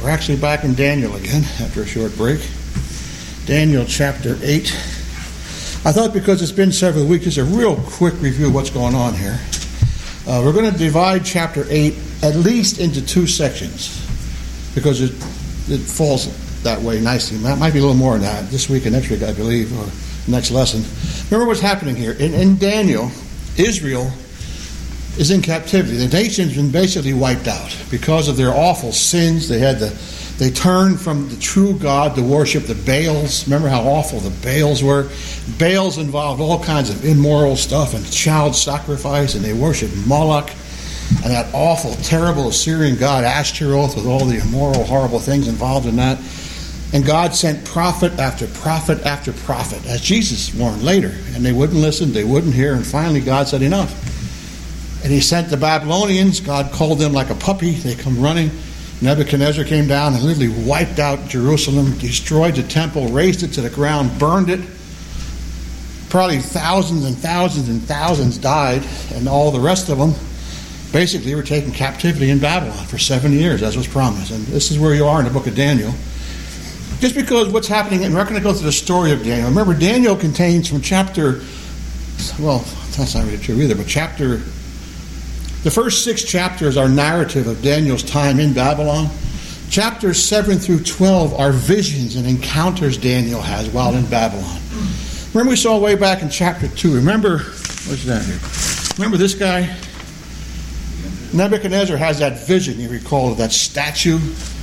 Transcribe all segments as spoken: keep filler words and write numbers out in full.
We're actually back in Daniel again after a short break. Daniel chapter eight. I thought because it's been several weeks, just a real quick review of what's going on here. Uh, we're going to divide chapter eight at least into two sections because it it falls that way nicely. It might be a little more than that this week and next week, I believe, or next lesson. Remember what's happening here. In, in Daniel, Israel is in captivity. The nation's been basically wiped out because of their awful sins. They had the, they turned from the true God to worship the Baals. Remember how awful the Baals were? Baals involved all kinds of immoral stuff and child sacrifice, and they worshiped Moloch and that awful, terrible Assyrian god Ashtaroth with all the immoral, horrible things involved in that. And God sent prophet after prophet after prophet, as Jesus warned later. And they wouldn't listen, they wouldn't hear, and finally God said enough. And he sent the Babylonians. God called them like a puppy. They come running. Nebuchadnezzar came down and literally wiped out Jerusalem, destroyed the temple, razed it to the ground, burned it. Probably thousands and thousands and thousands died, and all the rest of them basically were taken captivity in Babylon for seven years, as was promised. And this is where you are in the book of Daniel. Just because what's happening, and we're not going to go through the story of Daniel. Remember, Daniel contains from chapter, well, that's not really true either, but chapter... The first six chapters are narrative of Daniel's time in Babylon. Chapters seven through twelve are visions and encounters Daniel has while in Babylon. Remember we saw way back in chapter two. Remember, what's that here? Remember this guy? Nebuchadnezzar has that vision, you recall, of that statue.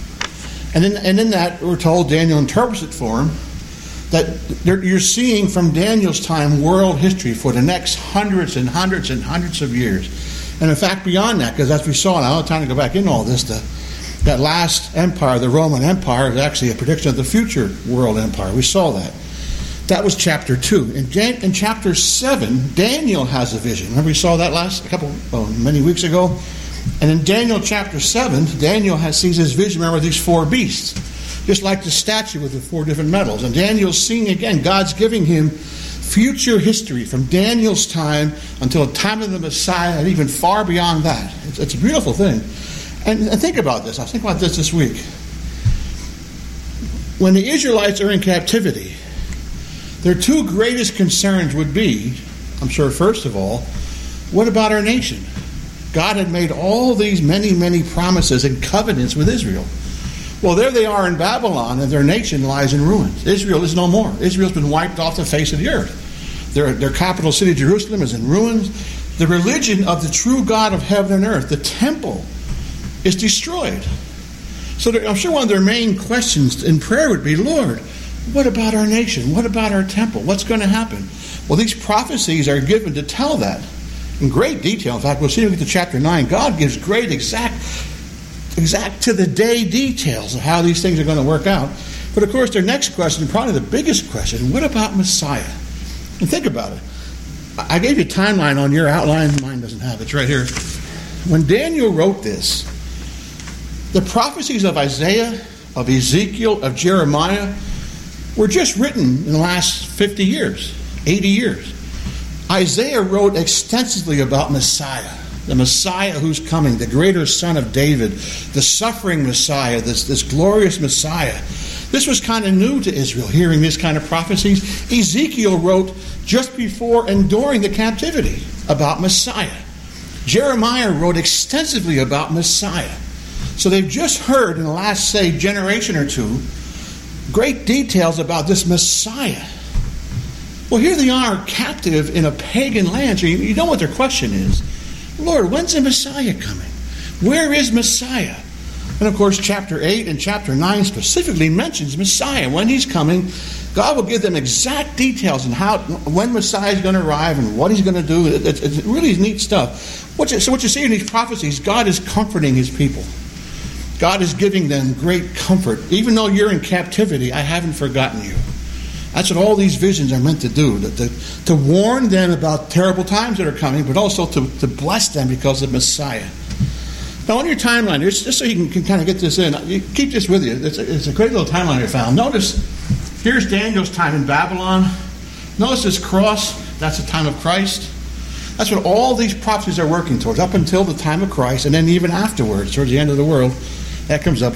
And in, and in that, we're told, Daniel interprets it for him, that you're seeing from Daniel's time world history for the next hundreds and hundreds and hundreds of years. And in fact, beyond that, because as we saw, and I don't have time to go back into all this, the, that last empire, the Roman Empire, is actually a prediction of the future world empire. We saw that. That was chapter two. In, Jan- in chapter seven, Daniel has a vision. Remember we saw that last a couple, oh, many weeks ago? And in Daniel chapter seven, Daniel has sees his vision, remember, these four beasts. Just like the statue with the four different metals. And Daniel's seeing again, God's giving him future history from Daniel's time until the time of the Messiah and even far beyond that. It's, it's a beautiful thing. And, and think about this. I was thinking about this this week. When the Israelites are in captivity, their two greatest concerns would be, I'm sure first of all, what about our nation? God had made all these many, many promises and covenants with Israel. Well, there they are in Babylon, and their nation lies in ruins. Israel is no more. Israel's been wiped off the face of the earth. Their, their capital city, Jerusalem, is in ruins. The religion of the true God of heaven and earth, the temple, is destroyed. So I'm sure one of their main questions in prayer would be, Lord, what about our nation? What about our temple? What's going to happen? Well, these prophecies are given to tell that in great detail. In fact, we'll see when we get to chapter nine. God gives great, exact... exact to the day details of how these things are going to work out. But of course, their next question, probably the biggest question, what about Messiah? And think about it. I gave you a timeline on your outline. Mine doesn't have it. It's right here. When Daniel wrote this, the prophecies of Isaiah, of Ezekiel, of Jeremiah were just written in the last fifty years, eighty years. Isaiah wrote extensively about Messiah. The Messiah who's coming, the greater son of David, the suffering Messiah, this, this glorious Messiah. This was kind of new to Israel, hearing this kind of prophecies. Ezekiel wrote just before and during the captivity about Messiah. Jeremiah wrote extensively about Messiah. So they've just heard in the last, say, generation or two, great details about this Messiah. Well, here they are, captive in a pagan land. So you, you know what their question is. Lord, when's the Messiah coming? Where is Messiah? And of course, chapter eight and chapter nine specifically mentions Messiah. When he's coming, God will give them exact details on how, when Messiah is going to arrive and what he's going to do. It, it, it's really neat stuff. What you, so what you see in these prophecies, God is comforting his people. God is giving them great comfort. Even though you're in captivity, I haven't forgotten you. That's what all these visions are meant to do, to, to, to warn them about terrible times that are coming, but also to, to bless them because of Messiah. Now, on your timeline, just, just so you can, can kind of get this in, you keep this with you. It's a, it's a great little timeline you found. Notice, here's Daniel's time in Babylon. Notice this cross. That's the time of Christ. That's what all these prophecies are working towards, up until the time of Christ, and then even afterwards, towards the end of the world. That comes up.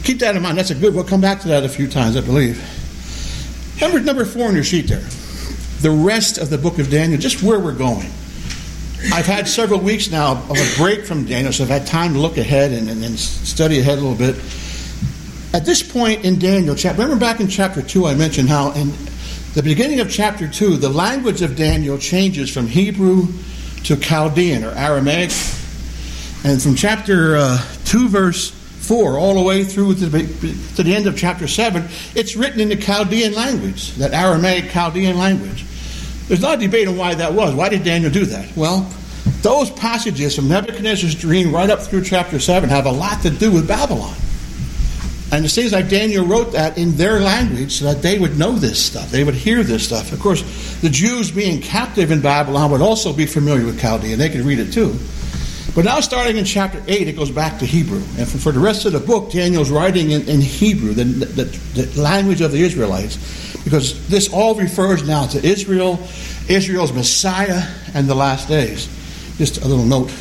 keep that in mind. That's a good, we'll come back to that a few times, I believe. Number, number four on your sheet there. The rest of the book of Daniel, just where we're going. I've had several weeks now of a break from Daniel, so I've had time to look ahead and, and, and study ahead a little bit. At this point in Daniel, remember back in chapter two, I mentioned how in the beginning of chapter two, the language of Daniel changes from Hebrew to Chaldean or Aramaic. And from chapter uh, two, verse four, all the way through to the, to the end of chapter seven, it's written in the Chaldean language, that Aramaic Chaldean language. There's a lot of debate on why that was. Why did Daniel do that? Well, those passages from Nebuchadnezzar's dream right up through chapter seven have a lot to do with Babylon. And it seems like Daniel wrote that in their language so that they would know this stuff. They would hear this stuff. Of course, the Jews being captive in Babylon would also be familiar with Chaldean. They could read it too. But now starting in chapter eight, it goes back to Hebrew. And for, for the rest of the book, Daniel's writing in, in Hebrew, the, the, the language of the Israelites. Because this all refers now to Israel, Israel's Messiah, and the last days. Just a little note.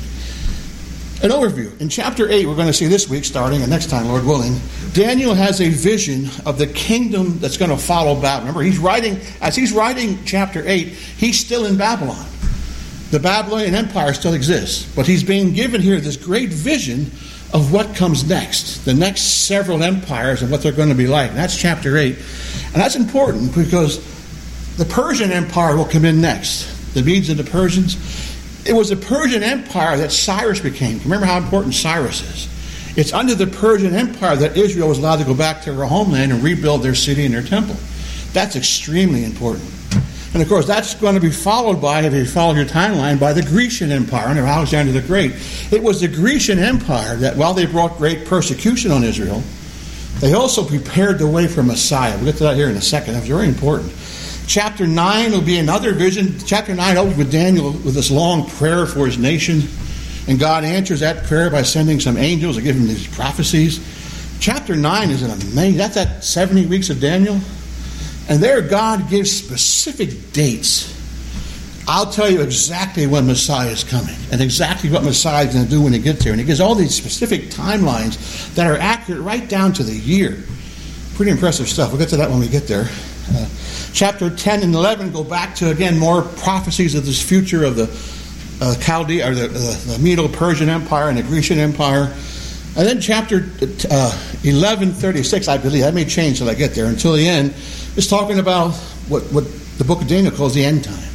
An overview. In chapter eight, we're going to see this week, starting, and next time, Lord willing, Daniel has a vision of the kingdom that's going to follow Babylon. Remember, he's writing, as he's writing chapter eight, he's still in Babylon. The Babylonian Empire still exists, but he's being given here this great vision of what comes next, the next several empires and what they're going to be like. And that's chapter eight. And that's important because the Persian Empire will come in next. The Medes and the Persians. It was the Persian Empire that Cyrus became. Remember how important Cyrus is. It's under the Persian Empire that Israel was allowed to go back to her homeland and rebuild their city and their temple. That's extremely important. And of course, that's going to be followed by, if you follow your timeline, by the Grecian Empire under Alexander the Great. It was the Grecian Empire that, while they brought great persecution on Israel, they also prepared the way for Messiah. We'll get to that here in a second. That's very important. Chapter nine will be another vision. Chapter nine opens with Daniel with this long prayer for his nation. And God answers that prayer by sending some angels to give him these prophecies. Chapter nine is an amazing, that's that seventy weeks of Daniel. And there God gives specific dates. I'll tell you exactly when Messiah is coming and exactly what Messiah is going to do when he gets here. And he gives all these specific timelines that are accurate right down to the year. Pretty impressive stuff. We'll get to that when we get there. Uh, chapter ten and eleven go back to, again, more prophecies of this future of the uh, Chaldea, or the, uh, the Medo-Persian Empire and the Grecian Empire. And then chapter uh, eleven thirty-six, I believe, that may change till I get there, until the end, is talking about what, what the book of Daniel calls the end times.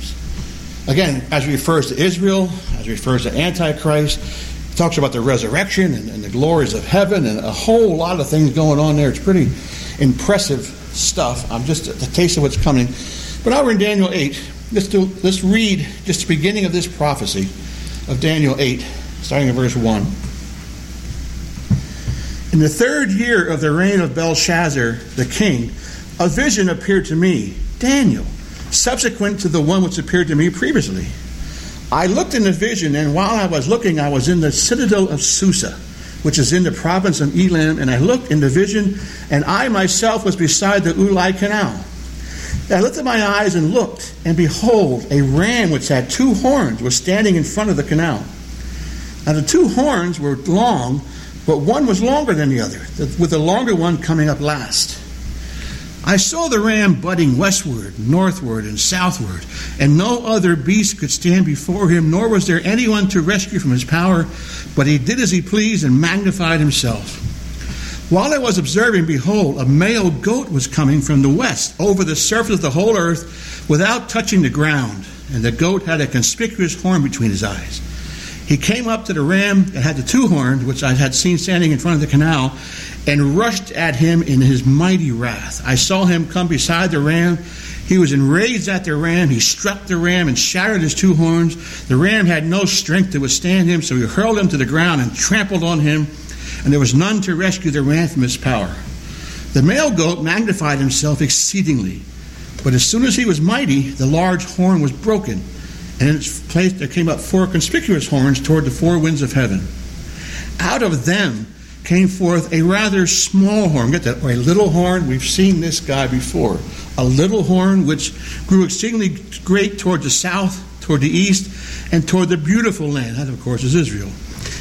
Again, as it refers to Israel, as it refers to Antichrist, it talks about the resurrection and, and the glories of heaven and a whole lot of things going on there. It's pretty impressive stuff. I'm just at the taste of what's coming. But now we're in Daniel eight. Let's do. Let's read just the beginning of this prophecy of Daniel eight, starting in verse one. In the third year of the reign of Belshazzar the king, a vision appeared to me, Daniel, subsequent to the one which appeared to me previously. I looked in the vision, and while I was looking, I was in the citadel of Susa, which is in the province of Elam, and I looked in the vision, and I myself was beside the Ulai canal. I lifted my eyes and looked, and behold, a ram which had two horns was standing in front of the canal. Now the two horns were long, but one was longer than the other, with the longer one coming up last. I saw the ram butting westward, northward, and southward, and no other beast could stand before him, nor was there anyone to rescue from his power, but he did as he pleased and magnified himself. While I was observing, behold, a male goat was coming from the west over the surface of the whole earth without touching the ground, and the goat had a conspicuous horn between his eyes. He came up to the ram that had the two horns, which I had seen standing in front of the canal, and rushed at him in his mighty wrath. I saw him come beside the ram. He was enraged at the ram. He struck the ram and shattered his two horns. The ram had no strength to withstand him, so he hurled him to the ground and trampled on him, and there was none to rescue the ram from his power. The male goat magnified himself exceedingly, but as soon as he was mighty, the large horn was broken, and in its place there came up four conspicuous horns toward the four winds of heaven. Out of them came forth a rather small horn. Get that? Or a little horn. We've seen this guy before. A little horn which grew exceedingly great toward the south, toward the east, and toward the beautiful land. That, of course, is Israel.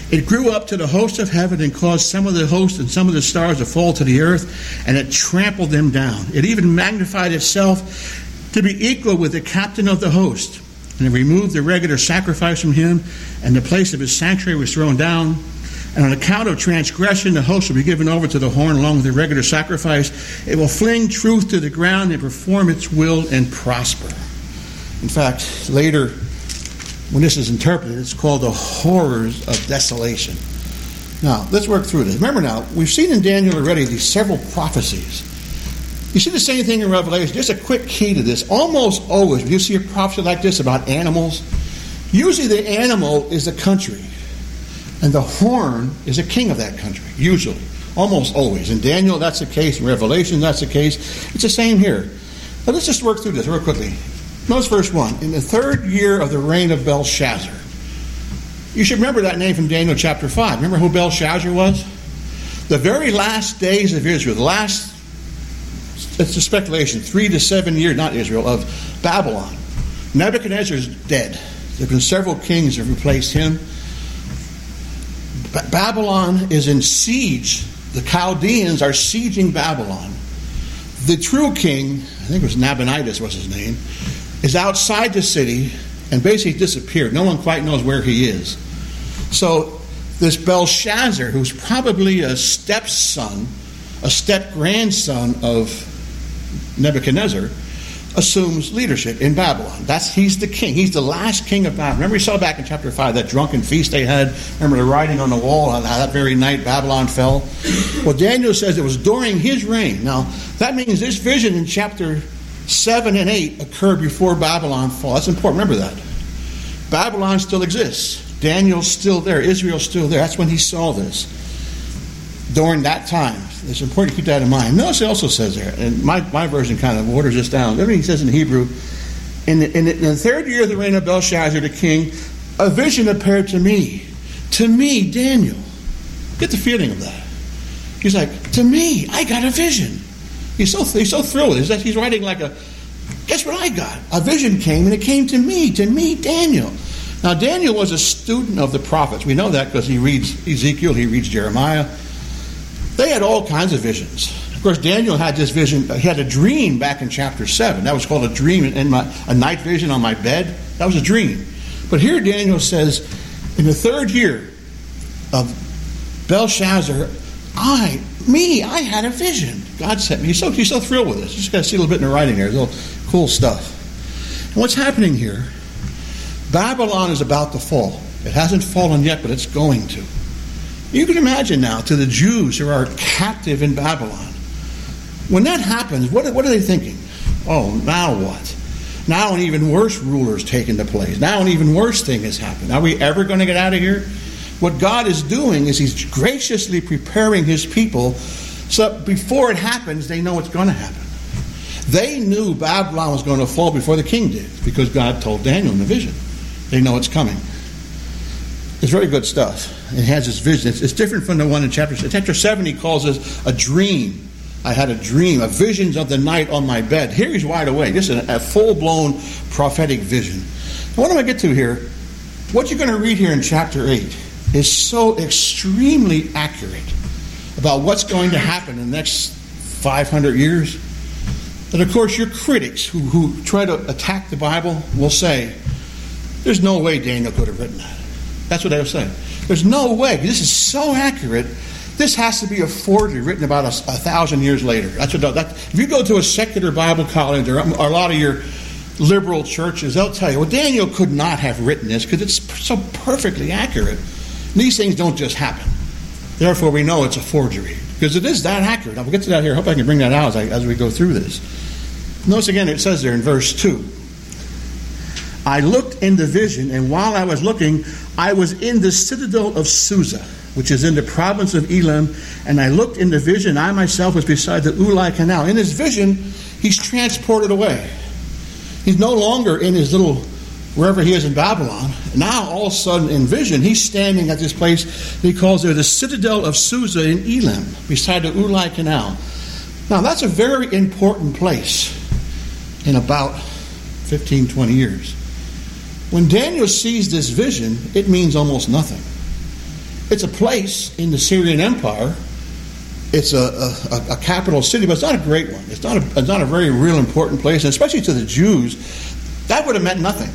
It grew up to the host of heaven and caused some of the hosts and some of the stars to fall to the earth, and it trampled them down. It even magnified itself to be equal with the captain of the host. And it removed the regular sacrifice from him, and the place of his sanctuary was thrown down. And on account of transgression, the host will be given over to the horn along with the regular sacrifice. It will fling truth to the ground and perform its will and prosper. In fact, later, when this is interpreted, it's called the horrors of desolation. Now, let's work through this. Remember now, we've seen in Daniel already these several prophecies. You see the same thing in Revelation. Just a quick key to this. Almost always, when you see a prophecy like this about animals, usually the animal is the country, and the horn is a king of that country, usually. Almost always. In Daniel, that's the case. In Revelation, that's the case. It's the same here. But let's just work through this real quickly. Notice verse one. In the third year of the reign of Belshazzar. You should remember that name from Daniel chapter five. Remember who Belshazzar was? The very last days of Israel, the last, it's a speculation, three to seven years, not Israel, of Babylon. Nebuchadnezzar is dead. There have been several kings that have replaced him. Ba- Babylon is in siege. The Chaldeans are sieging Babylon. The true king, I think it was Nabonidus was his name, is outside the city and basically disappeared. No one quite knows where he is. So this Belshazzar, who's probably a stepson, a step-grandson of Nebuchadnezzar, assumes leadership in Babylon. That's He's the king. He's the last king of Babylon. Remember we saw back in chapter five that drunken feast they had? Remember the writing on the wall, how that very night Babylon fell? Well, Daniel says it was during his reign. Now, that means this vision in chapter seven and eight occurred before Babylon fall. That's important. Remember that. Babylon still exists. Daniel's still there. Israel's still there. That's when he saw this. During that time. It's important to keep that in mind. Notice it also says there, and my, my version kind of waters this down. Everything he says in Hebrew, in the, in, the, in the third year of the reign of Belshazzar the king, a vision appeared to me. To me, Daniel. Get the feeling of that. He's like, to me, I got a vision. He's so he's so thrilled. He's, he's writing like a, guess what I got? A vision came, and it came to me, to me, Daniel. Now, Daniel was a student of the prophets. We know that because he reads Ezekiel, he reads Jeremiah. They had all kinds of visions. Of course, Daniel had this vision. He had a dream back in chapter seven. That was called a dream in my a night vision on my bed. That was a dream. But here Daniel says, in the third year of Belshazzar, I, me, I had a vision. God sent me. He's so, he's so thrilled with this. You just got to see a little bit in the writing there. It's a little cool stuff. And what's happening here, Babylon is about to fall. It hasn't fallen yet, but it's going to. You can imagine now, to the Jews who are captive in Babylon, when that happens, what, what are they thinking? Oh, now what? Now an even worse ruler is taking the place. Now an even worse thing has happened. Are we ever going to get out of here? What God is doing is He's graciously preparing His people so that before it happens, they know it's going to happen. They knew Babylon was going to fall before the king did because God told Daniel in the vision. They know it's coming. It's very good stuff. It has this vision. It's, it's different from the one in chapter seven. Chapter seven, he calls this a dream. I had a dream, a visions of the night on my bed. Here he's wide awake. This is a, a full-blown prophetic vision. Now, what do I get to here? What you're going to read here in chapter eight is so extremely accurate about what's going to happen in the next five hundred years that, of course, your critics who, who try to attack the Bible will say, there's no way Daniel could have written that. That's what they'll say. There's no way. This is so accurate. This has to be a forgery written about a, a thousand years later. That's what. That, if you go to a secular Bible college or, or a lot of your liberal churches, they'll tell you, well, Daniel could not have written this because it's so perfectly accurate. And these things don't just happen. Therefore, we know it's a forgery because it is that accurate. I'll get to that here. I hope I can bring that out as, I, as we go through this. Notice again, it says there in verse two. I looked in the vision, and while I was looking, I was in the citadel of Susa, which is in the province of Elam, and I looked in the vision. I myself was beside the Ulai Canal. In his vision, he's transported away. He's no longer in his little, wherever he is in Babylon. Now, all of a sudden, in vision, he's standing at this place that he calls there the citadel of Susa in Elam, beside the Ulai Canal. Now, that's a very important place in about fifteen, twenty years. When Daniel sees this vision, it means almost nothing. It's a place in the Syrian Empire. It's a, a, a capital city, but it's not a great one. It's not a, it's not a very real important place, and especially to the Jews, that would have meant nothing.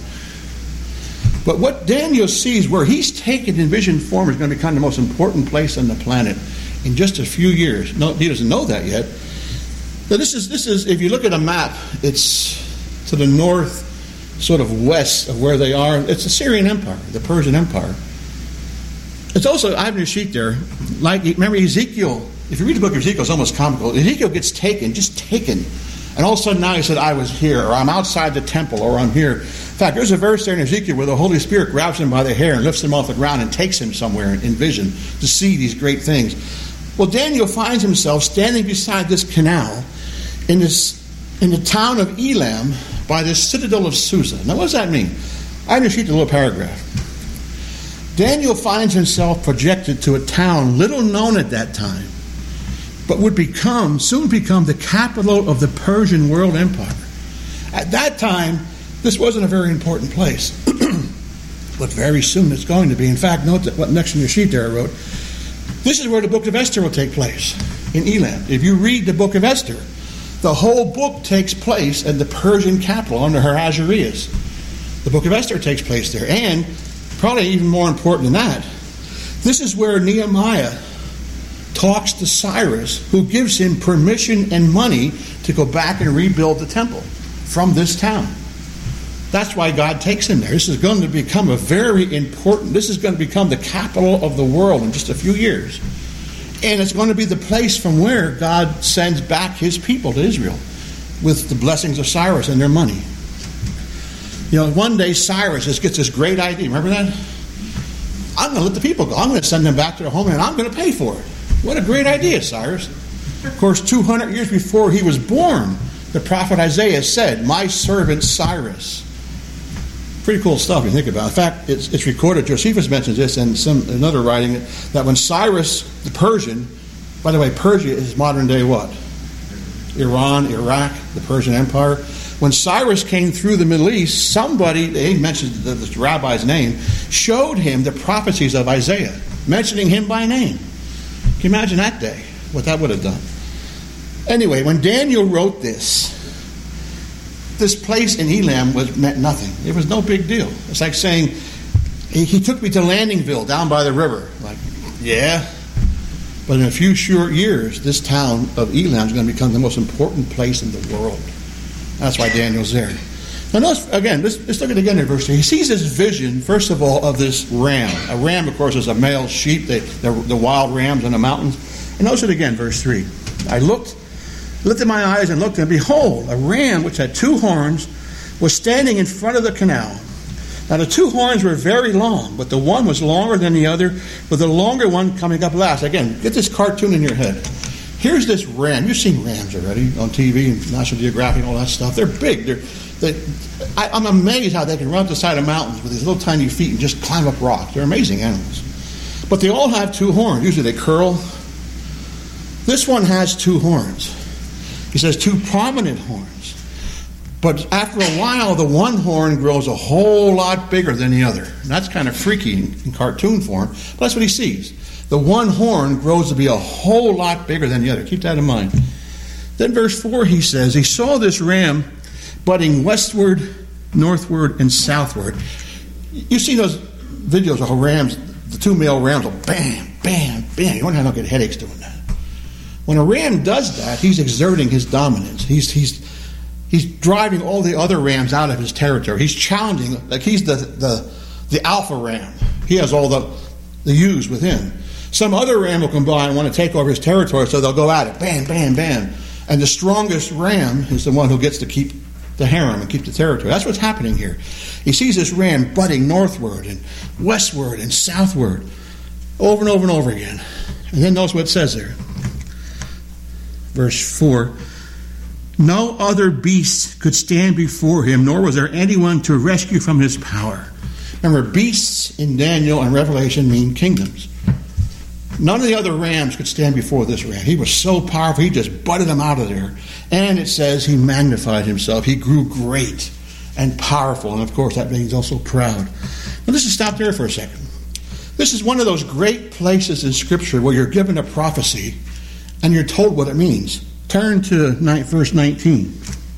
But what Daniel sees, where he's taken in vision form, is going to become the most important place on the planet in just a few years. No, he doesn't know that yet. Now this is this is if you look at a map, it's to the north, sort of west of where they are. It's the Syrian Empire, the Persian Empire. It's also, I have in your sheet there, like, remember Ezekiel, if you read the book of Ezekiel, it's almost comical. Ezekiel gets taken, just taken. And all of a sudden now he said, I was here, or I'm outside the temple, or I'm here. In fact, there's a verse there in Ezekiel where the Holy Spirit grabs him by the hair and lifts him off the ground and takes him somewhere in vision to see these great things. Well, Daniel finds himself standing beside this canal in this in the town of Elam by the citadel of Susa. Now, what does that mean? I have in your sheet a little paragraph. Daniel finds himself projected to a town little known at that time, but would become, soon become the capital of the Persian world empire. At that time, this wasn't a very important place, but very soon it's going to be. In fact, note that what next in your sheet there I wrote, this is where the book of Esther will take place, in Elam. If you read the book of Esther, the whole book takes place at the Persian capital under Ahasuerus. The book of Esther takes place there. And probably even more important than that, this is where Nehemiah talks to Cyrus, who gives him permission and money to go back and rebuild the temple from this town. That's why God takes him there. This is going to become a very important, this is going to become the capital of the world in just a few years. And it's going to be the place from where God sends back his people to Israel with the blessings of Cyrus and their money. You know, one day Cyrus just gets this great idea. Remember that? I'm going to let the people go. I'm going to send them back to their homeland. I'm going to pay for it. What a great idea, Cyrus. Of course, two hundred years before he was born, the prophet Isaiah said, my servant Cyrus. Pretty cool stuff you think about it. In fact, it's, it's recorded, Josephus mentions this in some another writing, that when Cyrus, the Persian, by the way, Persia is modern day what? Iran, Iraq, the Persian Empire. When Cyrus came through the Middle East, somebody, they mentioned the, the rabbi's name, showed him the prophecies of Isaiah, mentioning him by name. Can you imagine that day, what that would have done? Anyway, when Daniel wrote this, this place in Elam was meant nothing. It was no big deal. It's like saying, he, he took me to Landingville down by the river. Like, yeah. But in a few short years, this town of Elam is going to become the most important place in the world. That's why Daniel's there. Now notice, again, let's, let's look at it again in verse three. He sees this vision, first of all, of this ram. A ram, of course, is a male sheep, the, the, the wild rams in the mountains. And notice it again, verse three. I looked, lifted my eyes and looked, and behold, a ram which had two horns was standing in front of the canal. Now the two horns were very long, but the one was longer than the other, with the longer one coming up last. Again, get this cartoon in your head. Here's this ram. You've seen rams already on T V and National Geographic and all that stuff. They're big. They're, they, I, I'm amazed how they can run up the side of mountains with these little tiny feet and just climb up rocks. They're amazing animals. But they all have two horns. Usually they curl. This one has two horns. He says two prominent horns. But after a while, the one horn grows a whole lot bigger than the other. And that's kind of freaky in, in cartoon form. But that's what he sees. The one horn grows to be a whole lot bigger than the other. Keep that in mind. Then verse four, he says, he saw this ram budding westward, northward, and southward. You see those videos of rams, the two male rams will bam, bam, bam. You wonder how they'll get headaches doing that. When a ram does that, he's exerting his dominance. He's he's he's driving all the other rams out of his territory. He's challenging, like he's the the, the alpha ram. He has all the, the ewes with him. Some other ram will come by and want to take over his territory, so they'll go at it. Bam, bam, bam. And the strongest ram is the one who gets to keep the harem and keep the territory. That's what's happening here. He sees this ram budding northward and westward and southward over and over and over again. And then notice what it says there. Verse four. No other beast could stand before him, nor was there anyone to rescue from his power. Remember, beasts in Daniel and Revelation mean kingdoms. None of the other rams could stand before this ram. He was so powerful, he just butted them out of there. And it says he magnified himself. He grew great and powerful. And of course, that means also proud. Now, let's just stop there for a second. This is one of those great places in Scripture where you're given a prophecy and you're told what it means. Turn to verse nineteen.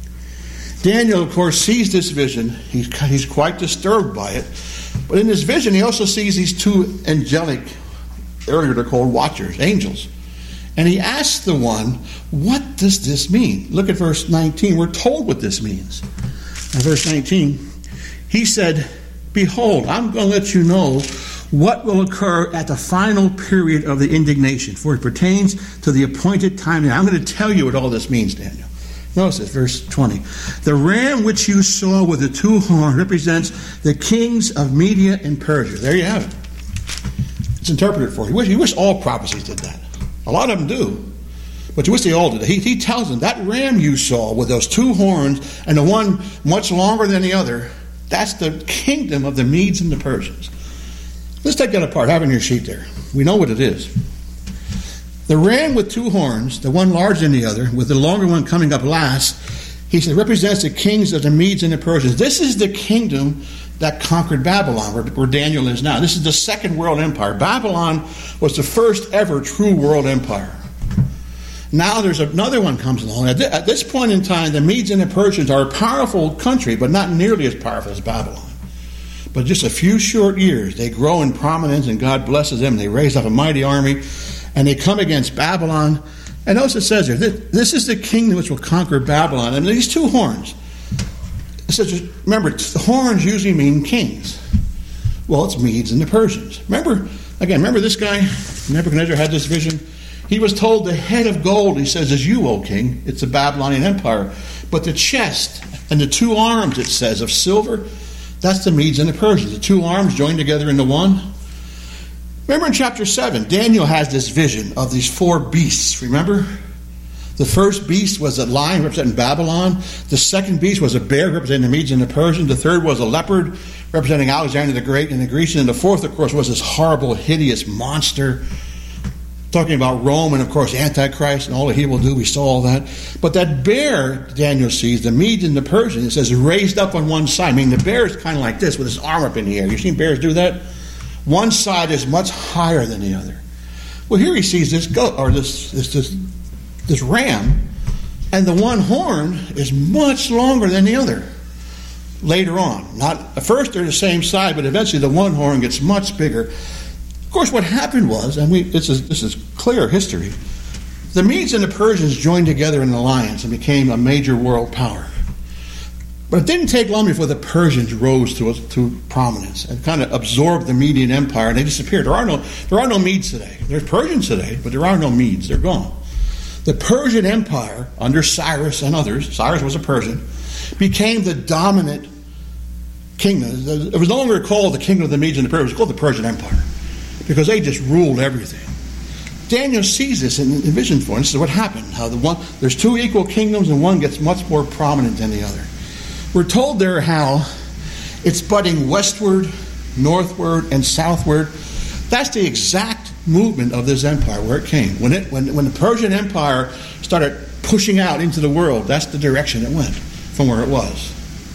Daniel, of course, sees this vision. He's, he's quite disturbed by it. But in this vision, he also sees these two angelic, earlier they're called watchers, angels. And he asks the one, what does this mean? Look at verse nineteen. We're told what this means. Now, verse nineteen, he said, behold, I'm going to let you know what will occur at the final period of the indignation, for it pertains to the appointed time. Now, I'm going to tell you what all this means, Daniel. Notice this, verse twenty. The ram which you saw with the two horns represents the kings of Media and Persia. There you have it. It's interpreted for you. You wish, you wish all prophecies did that. A lot of them do. But you wish they all did. He, he tells them, that ram you saw with those two horns and the one much longer than the other, that's the kingdom of the Medes and the Persians. Let's take that apart. Have it in your sheet there. We know what it is. The ram with two horns, the one larger than the other, with the longer one coming up last, he said, represents the kings of the Medes and the Persians. This is the kingdom that conquered Babylon, where, where Daniel is now. This is the second world empire. Babylon was the first ever true world empire. Now there's another one comes along. At, th- at this point in time, the Medes and the Persians are a powerful country, but not nearly as powerful as Babylon. But just a few short years, they grow in prominence, and God blesses them. They raise up a mighty army, and they come against Babylon. And notice it says here, this is the kingdom which will conquer Babylon. And these two horns, it says, remember, the horns usually mean kings. Well, it's Medes and the Persians. Remember, again, remember this guy, Nebuchadnezzar had this vision. He was told the head of gold, he says, is you, O king. It's the Babylonian empire. But the chest and the two arms, it says, of silver, that's the Medes and the Persians. The two arms joined together into one. Remember in chapter seven, Daniel has this vision of these four beasts. Remember? The first beast was a lion representing Babylon. The second beast was a bear representing the Medes and the Persians. The third was a leopard representing Alexander the Great and the Grecians. And the fourth, of course, was this horrible, hideous monster talking about Rome and, of course, Antichrist and all that he will do. We saw all that. But that bear, Daniel sees, the Medes and the Persians, it says raised up on one side. I mean, the bear is kind of like this with his arm up in the air. You've seen bears do that? One side is much higher than the other. Well, here he sees this goat, or this this this, this ram, and the one horn is much longer than the other. Later on, not at first they're the same side, but eventually the one horn gets much bigger. Of course, what happened was, and we this is this is clear history, the Medes and the Persians joined together in an alliance and became a major world power. But it didn't take long before the Persians rose to, to prominence and kind of absorbed the Median Empire, and they disappeared. There are no there are no Medes today. There's Persians today, but there are no Medes. They're gone. The Persian Empire, under Cyrus and others, Cyrus was a Persian, became the dominant kingdom. It was no longer called the kingdom of the Medes and the Persians. It was called the Persian Empire because they just ruled everything. Daniel sees this in, in vision form. This is what happened. How the one there's two equal kingdoms, and one gets much more prominent than the other. We're told there how it's budding westward, northward, and southward. That's the exact movement of this empire, where it came. When it when when the Persian Empire started pushing out into the world, that's the direction it went from where it was.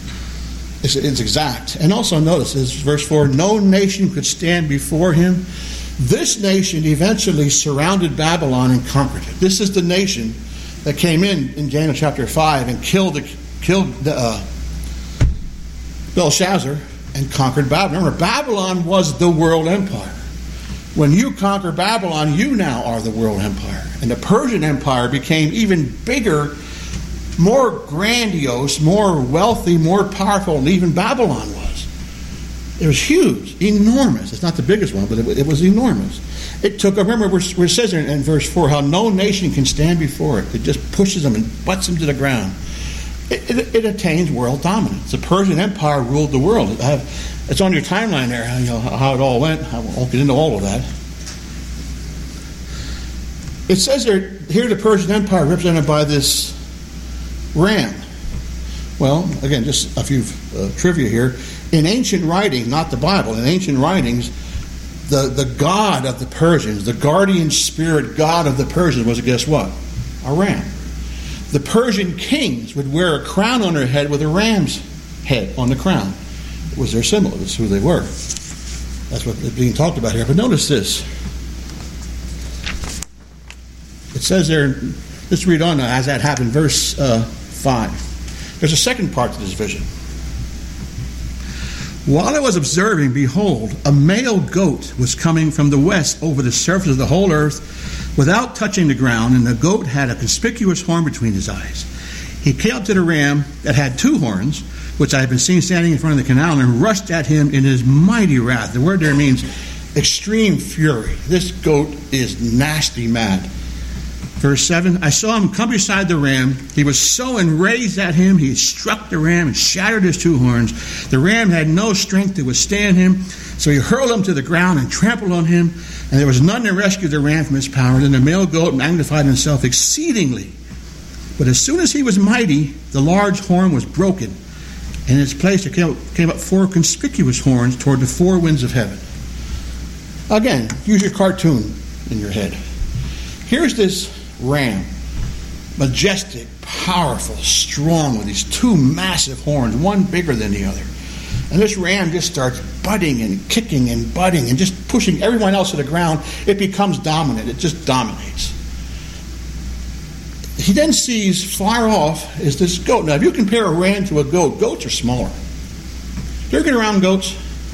It's, it's exact. And also notice this, verse four, no nation could stand before him. This nation eventually surrounded Babylon and conquered it. This is the nation that came in in Daniel chapter five and killed the, killed the, uh, Belshazzar and conquered Babylon. Remember, Babylon was the world empire. When you conquer Babylon, you now are the world empire. And the Persian Empire became even bigger, more grandiose, more wealthy, more powerful than even Babylon was. It was huge, enormous. It's not the biggest one, but it, it was enormous. It took, remember where it says in, in verse four, how no nation can stand before it. It just pushes them and butts them to the ground. It, it, it attains world dominance. The Persian Empire ruled the world. I have, it's on your timeline there, you know, how it all went. I won't get into all of that. It says there, here the Persian Empire represented by this ram. Well, again, just a few uh, trivia here. In ancient writings, not the Bible, in ancient writings, the, the god of the Persians, the guardian spirit god of the Persians was, guess what? A ram. The Persian kings would wear a crown on their head with a ram's head on the crown. It was their symbol. That's who they were. That's what's being talked about here. But notice this. It says there, let's read on now as that happened, verse uh, five. There's a second part to this vision. While I was observing, behold, a male goat was coming from the west over the surface of the whole earth without touching the ground, and the goat had a conspicuous horn between his eyes. He came up to the ram that had two horns, which I had been seen standing in front of the canal, and rushed at him in his mighty wrath. The word there means extreme fury. This goat is nasty mad. Verse seven, I saw him come beside the ram. He was so enraged at him, he struck the ram and shattered his two horns. The ram had no strength to withstand him, so he hurled him to the ground and trampled on him, and there was none to rescue the ram from his power. Then the male goat magnified himself exceedingly. But as soon as he was mighty, the large horn was broken. In its place there came, came up four conspicuous horns toward the four winds of heaven. Again, use your cartoon in your head. Here's this ram, majestic, powerful, strong, with these two massive horns, one bigger than the other. And this ram just starts butting and kicking and butting and just pushing everyone else to the ground. It becomes dominant. It just dominates. He then sees far off is this goat. Now, if you compare a ram to a goat, goats are smaller. You ever get around goats?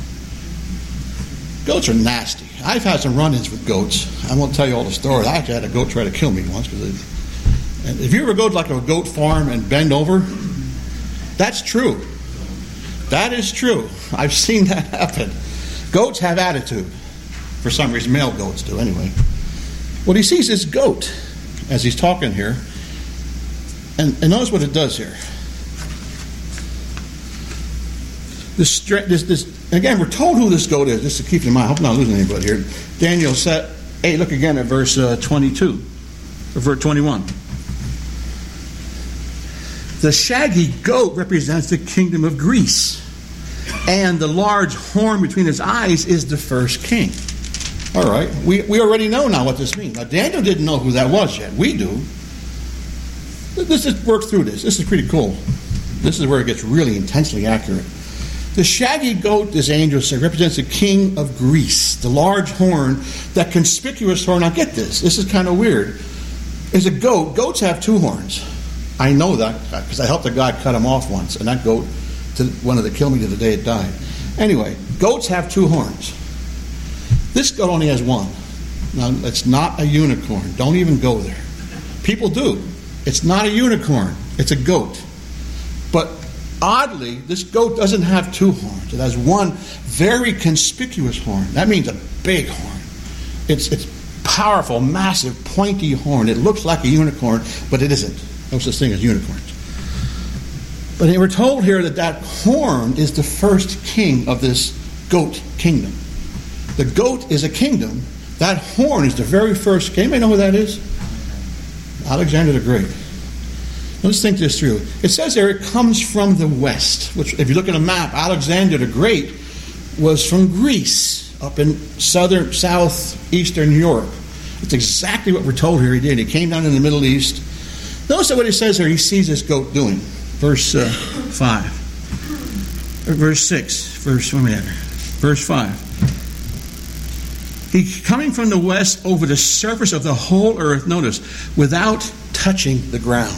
Goats are nasty. I've had some run-ins with goats. I won't tell you all the stories. I actually had a goat try to kill me once. Because and if you ever go to like a goat farm and bend over, that's true. That is true. I've seen that happen. Goats have attitude. For some reason, male goats do anyway. Well, he sees this goat as he's talking here. And, and notice what it does here. This, this, this, again, we're told who this goat is, just to keep in mind. I hope I'm not losing anybody here. Daniel said, hey, look again at verse uh, twenty-two, or verse twenty-one. The shaggy goat represents the kingdom of Greece, and the large horn between his eyes is the first king. All right, we, we already know now what this means. Now, Daniel didn't know who that was yet. We do. Let's just work through this. This is pretty cool. This is where it gets really intensely accurate. The shaggy goat, this angel said, represents the king of Greece. The large horn, that conspicuous horn. Now get this. This is kind of weird. Is a goat. Goats have two horns. I know that because I helped a guy cut him off once, and that goat to, wanted to kill me to the day it died. Anyway, goats have two horns. This goat only has one. Now, it's not a unicorn. Don't even go there. People do. It's not a unicorn. It's a goat. But oddly, this goat doesn't have two horns. It has one very conspicuous horn. That means a big horn. It's it's powerful, massive, pointy horn. It looks like a unicorn, but it isn't. No such thing as unicorns. But we're told here that that horn is the first king of this goat kingdom. The goat is a kingdom. That horn is the very first king. Anybody know who that is? Alexander the Great. Let's think this through. It says there it comes from the west, which if you look at a map, Alexander the Great was from Greece, up in southern, southeastern Europe. It's exactly what we're told here he did. He came down in the Middle East. Notice what it says here. He sees this goat doing. Verse uh, five. Or verse six. Verse, wait a minute. Verse five. He coming from the west over the surface of the whole earth, notice, without touching the ground.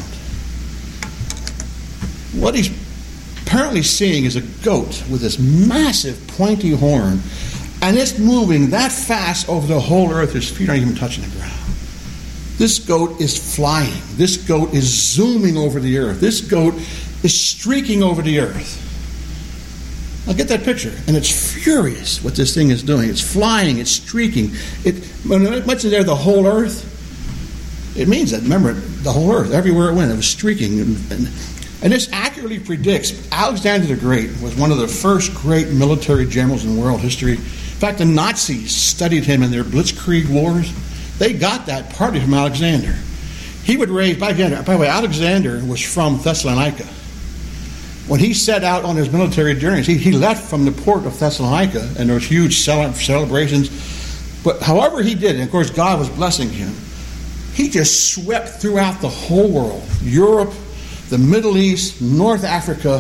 What he's apparently seeing is a goat with this massive pointy horn, and it's moving that fast over the whole earth, his feet aren't even touching the ground. This goat is flying. This goat is zooming over the earth. This goat is streaking over the earth. Now get that picture. And it's furious what this thing is doing. It's flying, it's streaking. It, when it mentions there the whole earth, it means that, remember, the whole earth, everywhere it went, it was streaking. And, and, and this accurately predicts Alexander the Great was one of the first great military generals in world history. In fact, the Nazis studied him in their Blitzkrieg wars. They got that partly from Alexander. He would raise, by the way, Alexander was from Thessalonica. When he set out on his military journeys, he, he left from the port of Thessalonica, and there was huge celebrations. But however he did, and of course God was blessing him, he just swept throughout the whole world, Europe, the Middle East, North Africa,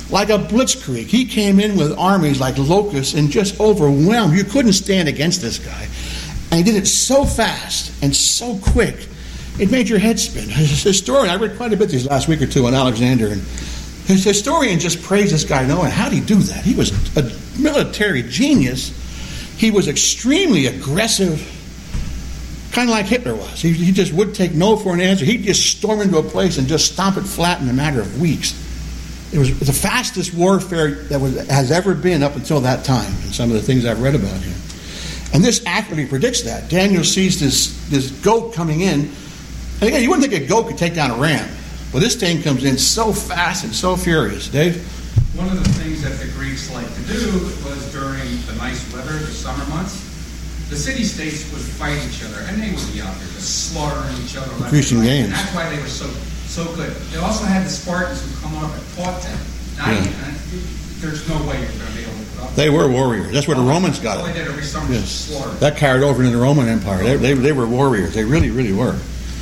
like a blitzkrieg. He came in with armies like locusts and just overwhelmed. You couldn't stand against this guy. And he did it so fast and so quick, it made your head spin. His historian, I read quite a bit these last week or two on Alexander, and his historian just praised this guy, knowing how did he do that? He was a military genius. He was extremely aggressive, kind of like Hitler was. He, he just would take no for an answer. He'd just storm into a place and just stomp it flat in a matter of weeks. It was the fastest warfare that was, has ever been up until that time, and some of the things I've read about him. And this accurately predicts that. Daniel sees this, this goat coming in. And again, you wouldn't think a goat could take down a ram. But this thing comes in so fast and so furious. Dave? One of the things that the Greeks liked to do was during the nice weather, the summer months, the city-states would fight each other, and they would be out there just slaughtering each other. Grecian games. And that's why they were so so good. They also had the Spartans who come up and fought them. Now, Yeah. you, there's no way you're going to be able to put up. They were warriors. That's where the Romans got All it. they did every summer was Yes. slaughter. That carried over into the Roman Empire. They, they, they were warriors. They really, really were.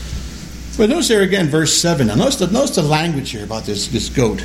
But notice there again, verse seven. Now notice the, notice the language here about this, this goat.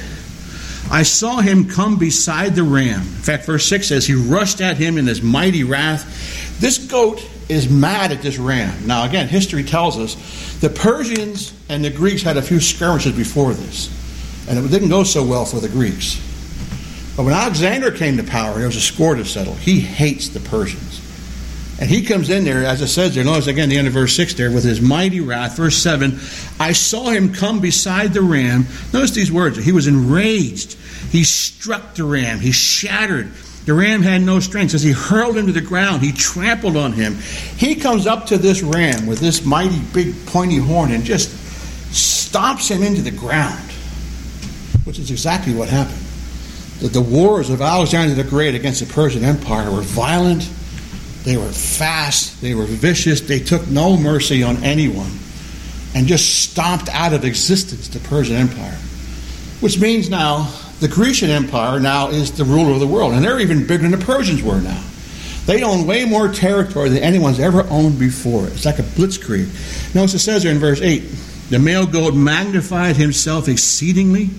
I saw him come beside the ram. In fact, verse six says, he rushed at him in his mighty wrath. This goat is mad at this ram. Now again, history tells us the Persians and the Greeks had a few skirmishes before this. And it didn't go so well for the Greeks. But when Alexander came to power, there was a score to settle. He hates the Persians. And he comes in there, as it says there, notice again the end of verse six there, with his mighty wrath. Verse seven, I saw him come beside the ram. Notice these words. He was enraged. He struck the ram. He shattered. The ram had no strength. As he hurled him to the ground, he trampled on him. He comes up to this ram with this mighty big pointy horn and just stomps him into the ground, which is exactly what happened. The, the wars of Alexander the Great against the Persian Empire were violent. They were fast. They were vicious. They took no mercy on anyone and just stomped out of existence the Persian Empire. Which means now the Grecian Empire now is the ruler of the world. And they're even bigger than the Persians were now. They own way more territory than anyone's ever owned before. It's like a blitzkrieg. Notice it says there in verse eight, the male goat magnified himself exceedingly.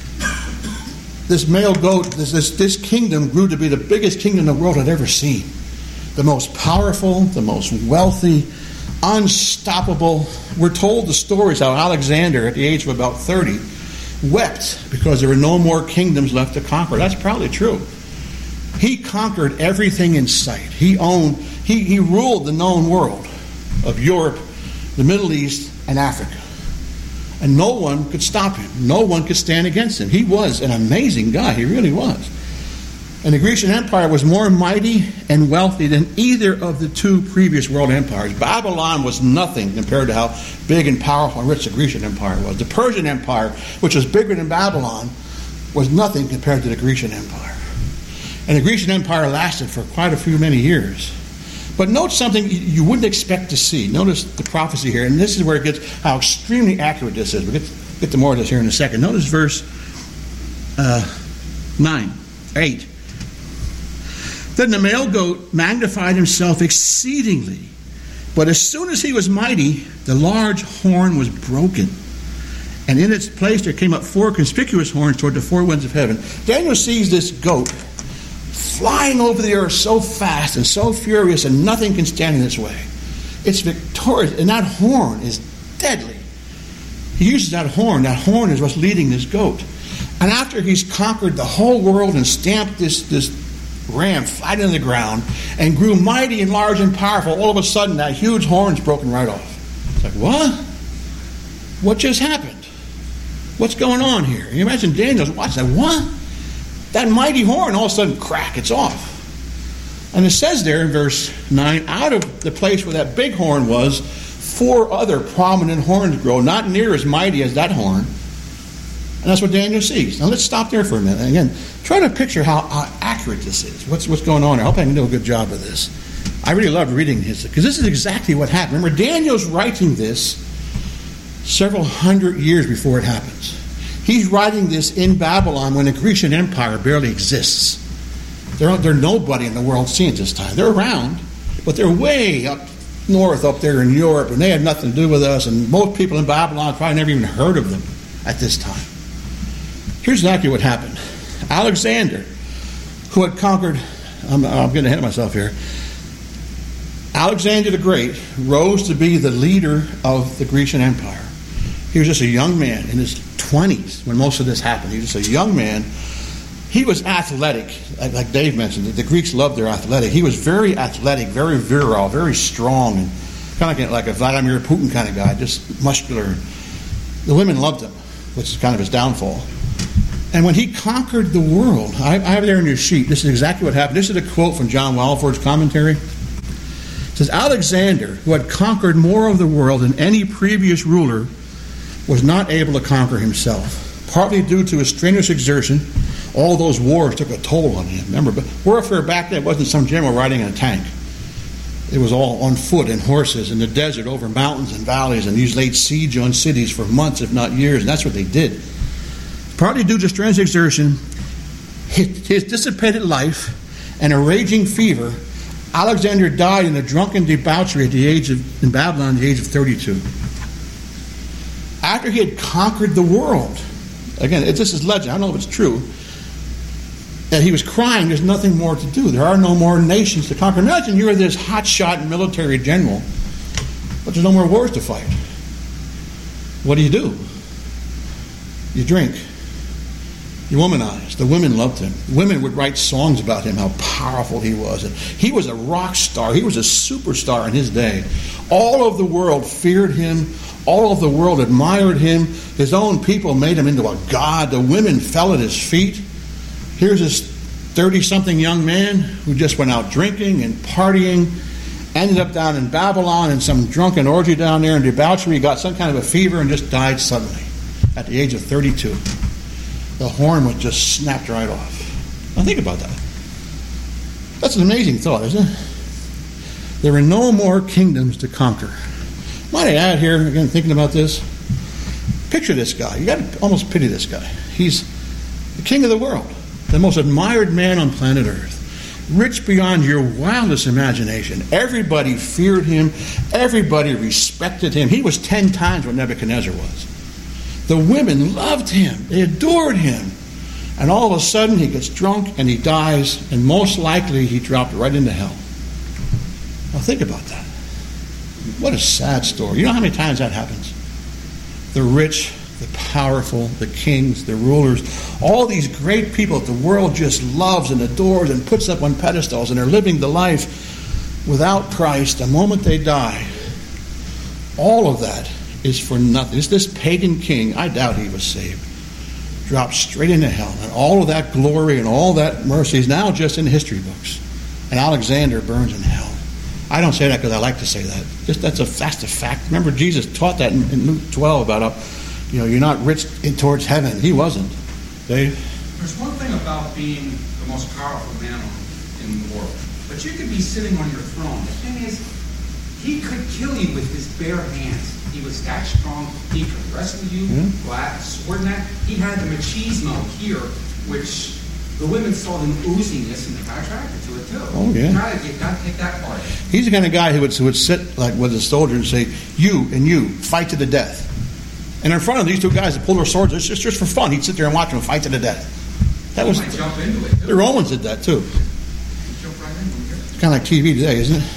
This male goat, this, this, this kingdom grew to be the biggest kingdom the world had ever seen. The most powerful, the most wealthy, unstoppable. We're told the stories how Alexander, at the age of about thirty, wept because there were no more kingdoms left to conquer. That's probably true. He conquered everything in sight. He owned, he, he ruled the known world of Europe, the Middle East, and Africa. And no one could stop him. No one could stand against him. He was an amazing guy. He really was. And the Grecian Empire was more mighty and wealthy than either of the two previous world empires. Babylon was nothing compared to how big and powerful and rich the Grecian Empire was. The Persian Empire, which was bigger than Babylon, was nothing compared to the Grecian Empire. And the Grecian Empire lasted for quite a few many years. But note something you wouldn't expect to see. Notice the prophecy here, and this is where it gets how extremely accurate this is. We'll get, get to more of this here in a second. Notice verse uh, nine, eight. Then the male goat magnified himself exceedingly. But as soon as he was mighty, the large horn was broken. And in its place there came up four conspicuous horns toward the four winds of heaven. Daniel sees this goat flying over the earth so fast and so furious, and nothing can stand in its way. It's victorious, and that horn is deadly. He uses that horn. That horn is what's leading this goat. And after he's conquered the whole world and stamped this, this ram flat in the ground and grew mighty and large and powerful, all of a sudden that huge horn's broken right off. It's like, what? What just happened? What's going on here? You imagine Daniel's watching that. What? That mighty horn, all of a sudden, crack, it's off. And it says there in verse nine, out of the place where that big horn was, four other prominent horns grow, not near as mighty as that horn. And that's what Daniel sees. Now let's stop there for a minute. And again, try to picture how, how accurate this is. What's what's going on here? I hope I can do a good job of this. I really love reading this, because this is exactly what happened. Remember, Daniel's writing this several hundred years before it happens. He's writing this in Babylon when the Grecian Empire barely exists. They're, they're nobody in the world scene at this time. They're around, but they're way up north, up there in Europe, and they had nothing to do with us, and most people in Babylon probably never even heard of them at this time. Here's exactly what happened. Alexander, who had conquered, I'm, I'm getting ahead of myself here. Alexander the Great rose to be the leader of the Grecian Empire. He was just a young man in his twenties when most of this happened. He was just a young man. He was athletic, like, like Dave mentioned. The Greeks loved their athletic. He was very athletic, very virile, very strong, and kind of like a, like a Vladimir Putin kind of guy, just muscular. The women loved him, which is kind of his downfall. And when he conquered the world, I, I have it there in your sheet. This is exactly what happened. This is a quote from John Walford's commentary. It says, Alexander, who had conquered more of the world than any previous ruler, was not able to conquer himself, partly due to his strenuous exertion. All those wars took a toll on him. Remember, but warfare back then wasn't some general riding in a tank. It was all on foot and horses in the desert over mountains and valleys, and these laid siege on cities for months, if not years, and that's what they did. Partly due to strenuous exertion, his, his dissipated life, and a raging fever, Alexander died in a drunken debauchery at the age of in Babylon at the age of thirty-two. After he had conquered the world, again, it, this is legend. I don't know if it's true. That he was crying, there's nothing more to do. There are no more nations to conquer. Imagine you're this hotshot military general, but there's no more wars to fight. What do you do? You drink. You womanize. The women loved him. Women would write songs about him, how powerful he was. And he was a rock star. He was a superstar in his day. All of the world feared him. All of the world admired him. His own people made him into a god. The women fell at his feet. Here's this thirty-something young man who just went out drinking and partying, ended up down in Babylon in some drunken orgy down there in debauchery, got some kind of a fever and just died suddenly at the age of thirty-two. The horn was just snapped right off. Now think about that. That's an amazing thought, isn't it? There were no more kingdoms to conquer. Might I add here, again, thinking about this, picture this guy. You got to almost pity this guy. He's the king of the world, the most admired man on planet Earth, rich beyond your wildest imagination. Everybody feared him. Everybody respected him. He was ten times what Nebuchadnezzar was. The women loved him. They adored him. And all of a sudden he gets drunk and he dies, and most likely he dropped right into hell. Now think about that. What a sad story. You know how many times that happens? The rich, the powerful, the kings, the rulers, all these great people that the world just loves and adores and puts up on pedestals, and they're living the life without Christ. The moment they die, all of that is for nothing. It's this pagan king, I doubt he was saved, dropped straight into hell. And all of that glory and all that mercy is now just in history books. And Alexander burns in hell. I don't say that because I like to say that. Just that's a that's a fact. Remember, Jesus taught that in, in Luke twelve about, uh, you know, you're not rich in, towards heaven. He wasn't. Dave? There's one thing about being the most powerful man in the world. But you could be sitting on your throne. The thing is, he could kill you with his bare hands. He was that strong. He could wrestle you, mm-hmm. go out, sword that. He had the machismo here, which the women saw him oozing this, and they got attracted to it too. Oh yeah. You gotta, you gotta take that part. He's the kind of guy who would, who would sit like with a soldier and say, "You and you fight to the death." And in front of these two guys that pull their swords, it's just, just for fun. He'd sit there and watch them fight to the death. That you was might jump into it too. The Romans did that too. Jump right into it. It's kind of like T V today, isn't it?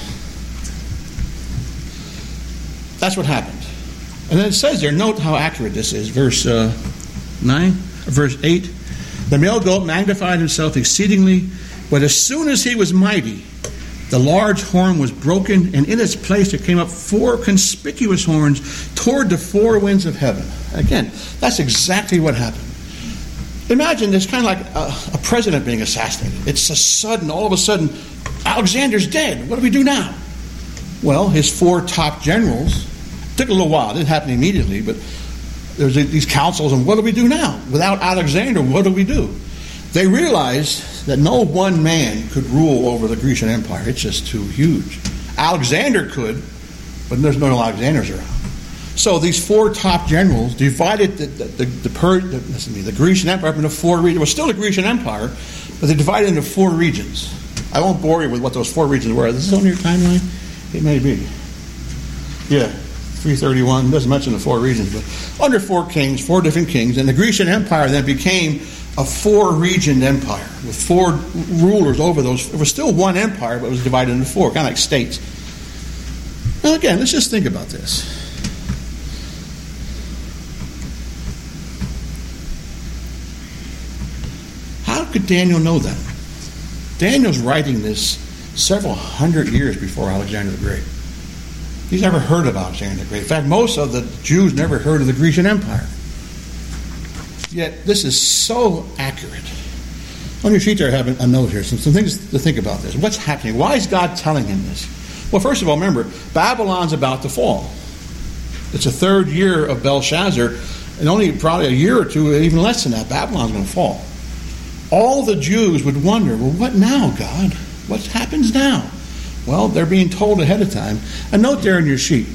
That's what happened. And then it says there, note how accurate this is. Verse uh, nine, verse eight. The male goat magnified himself exceedingly, but as soon as he was mighty, the large horn was broken, and in its place there came up four conspicuous horns toward the four winds of heaven. Again, that's exactly what happened. Imagine it's kind of like a, a president being assassinated. It's a sudden, all of a sudden, Alexander's dead. What do we do now? Well, his four top generals, it took a little while. It didn't happen immediately, but there's these councils, and what do we do now? Without Alexander, what do we do? They realized that no one man could rule over the Grecian Empire. It's just too huge. Alexander could, but there's no Alexanders around. So these four top generals divided the the the, the, per, the, listen to me, the Grecian Empire up into four regions. It was still the Grecian Empire, but they divided into four regions. I won't bore you with what those four regions were. This is on your timeline? It may be. Yeah. three thirty-one doesn't mention the four regions, but under four kings, four different kings, and the Grecian Empire then became a four-region empire with four rulers over those. It was still one empire, but it was divided into four, kind of like states. Now again, let's just think about this. How could Daniel know that? Daniel's writing this several hundred years before Alexander the Great. He's never heard of Alexander the Great. In fact, most of the Jews never heard of the Grecian Empire. Yet this is so accurate. On your sheet there, I have a note here. Some, some things to think about this. What's happening? Why is God telling him this? Well, first of all, remember, Babylon's about to fall. It's the third year of Belshazzar, and only probably a year or two, even less than that, Babylon's going to fall. All the Jews would wonder, well, what now, God? What happens now? Well, they're being told ahead of time. A note there in your sheet.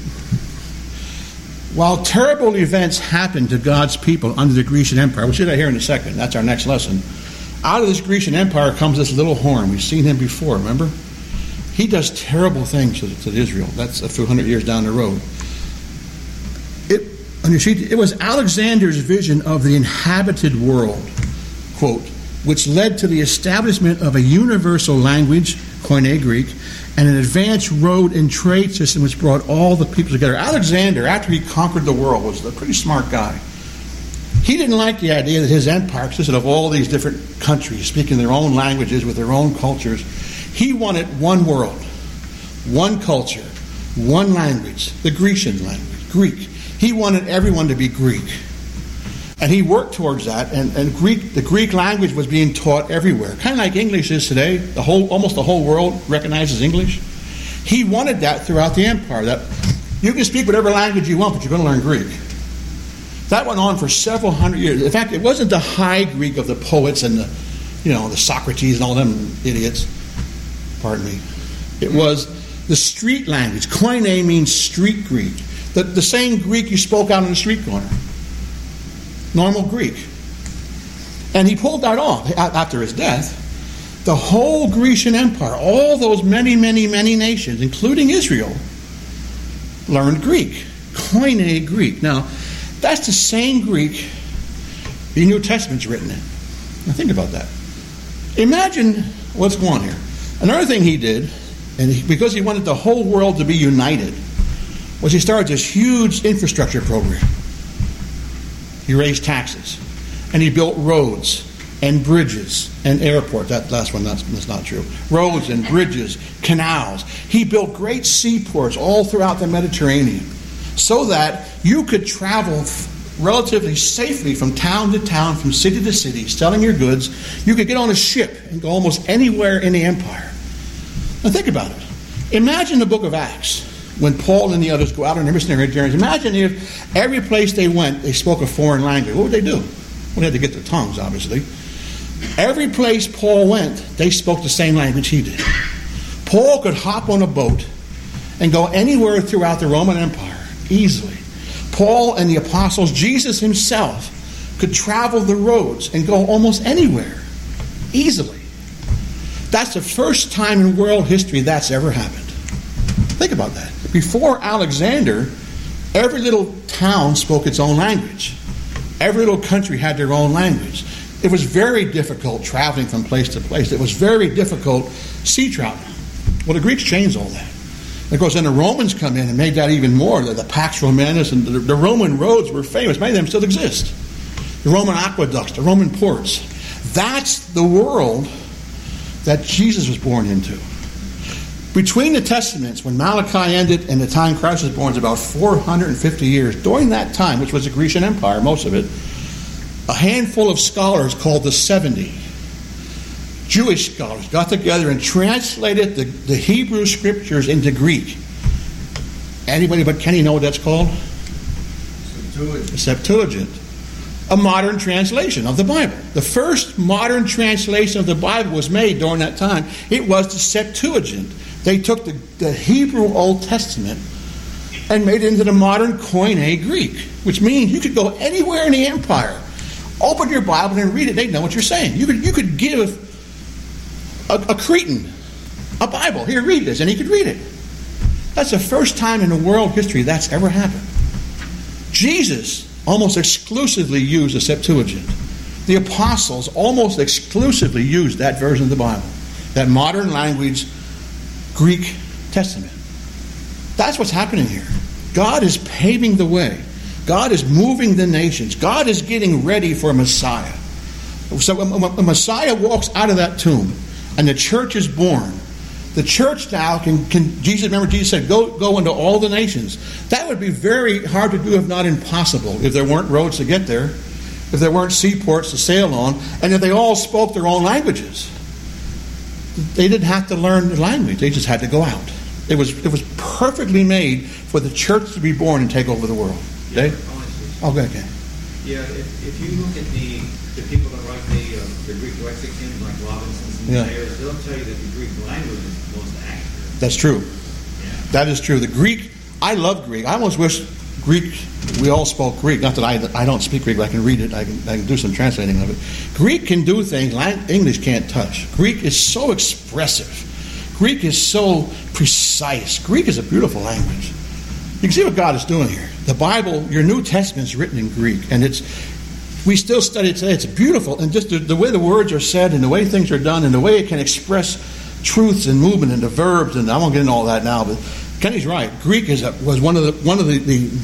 While terrible events happened to God's people under the Grecian Empire, we'll see that here in a second. That's our next lesson. Out of this Grecian Empire comes this little horn. We've seen him before, remember? He does terrible things to, to Israel. That's a few hundred years down the road. It, on your sheet, it was Alexander's vision of the inhabited world, quote, which led to the establishment of a universal language, Koine Greek, and an advanced road and trade system which brought all the people together. Alexander, after he conquered the world, was a pretty smart guy. He didn't like the idea that his empire consisted of all these different countries speaking their own languages with their own cultures. He wanted one world, one culture, one language, the Grecian language, Greek. He wanted everyone to be Greek. And he worked towards that, and, and Greek, the Greek language was being taught everywhere. Kind of like English is today. The whole, almost the whole world recognizes English. He wanted that throughout the empire, that you can speak whatever language you want, but you're going to learn Greek. That went on for several hundred years. In fact, it wasn't the high Greek of the poets and the, you know, the Socrates and all them idiots. Pardon me. It was the street language. Koine means street Greek. The, the same Greek you spoke out on the street corner. Normal Greek. And he pulled that off after his death. The whole Grecian Empire, all those many, many, many nations, including Israel, learned Greek. Koine Greek. Now, that's the same Greek the New Testament's written in. Now think about that. Imagine what's going on here. Another thing he did, and he, because he wanted the whole world to be united, was he started this huge infrastructure program. He raised taxes, and he built roads and bridges and airports. That last one, that's, that's not true. Roads and bridges, canals. He built great seaports all throughout the Mediterranean so that you could travel relatively safely from town to town, from city to city, selling your goods. You could get on a ship and go almost anywhere in the empire. Now think about it. Imagine the book of Acts. When Paul and the others go out on their missionary journeys, imagine if every place they went, they spoke a foreign language. What would they do? Well, they had to get their tongues, obviously. Every place Paul went, they spoke the same language he did. Paul could hop on a boat and go anywhere throughout the Roman Empire, easily. Paul and the apostles, Jesus himself, could travel the roads and go almost anywhere, easily. That's the first time in world history that's ever happened. Think about that. Before Alexander, every little town spoke its own language. Every little country had their own language. It was very difficult traveling from place to place. It was very difficult sea travel. Well, the Greeks changed all that. And of course, then the Romans come in and made that even more. The, the Pax Romanus and the, the Roman roads were famous. Many of them still exist. The Roman aqueducts, the Roman ports. That's the world that Jesus was born into. Between the Testaments, when Malachi ended and the time Christ was born, is about four hundred fifty years. During that time, which was the Grecian Empire, most of it, a handful of scholars called the seventy, Jewish scholars, got together and translated the, the Hebrew scriptures into Greek. Anybody but Kenny know what that's called? Septuagint. The Septuagint. A modern translation of the Bible. The first modern translation of the Bible was made during that time. It was the Septuagint. They took the, the Hebrew Old Testament and made it into the modern Koine Greek, which means you could go anywhere in the empire, open your Bible and read it. They'd know what you're saying. You could you could give a, a Cretan a Bible. Here, read this, and he could read it. That's the first time in the world history that's ever happened. Jesus almost exclusively used the Septuagint. The apostles almost exclusively used that version of the Bible, that modern language Greek Testament. That's what's happening here. God is paving the way. God is moving the nations. God is getting ready for a Messiah. So when a Messiah walks out of that tomb and the church is born, the church now can, can Jesus, remember Jesus said, go, go into all the nations. That would be very hard to do, if not impossible, if there weren't roads to get there, if there weren't seaports to sail on, and if they all spoke their own languages. They didn't have to learn the language. They just had to go out. It was it was perfectly made for the church to be born and take over the world. Yeah, Dave? honestly. Okay, okay. Yeah, if, if you look at the, the people that write the, uh, the Greek lexicons, like Robinson's and Yeah. Thayer's, they'll tell you that the Greek language is the most accurate. That's true. Yeah. That is true. The Greek, I love Greek. I almost wish Greek, we all spoke Greek. Not that I I don't speak Greek, but I can read it. I can, I can do some translating of it. Greek can do things English can't touch. Greek is so expressive. Greek is so precise. Greek is a beautiful language. You can see what God is doing here. The Bible, your New Testament is written in Greek, and it's we still study it today. It's beautiful, and just the, the way the words are said, and the way things are done, and the way it can express truths and movement and the verbs, and I won't get into all that now, but Kenny's right. Greek is a, was one of the one of the,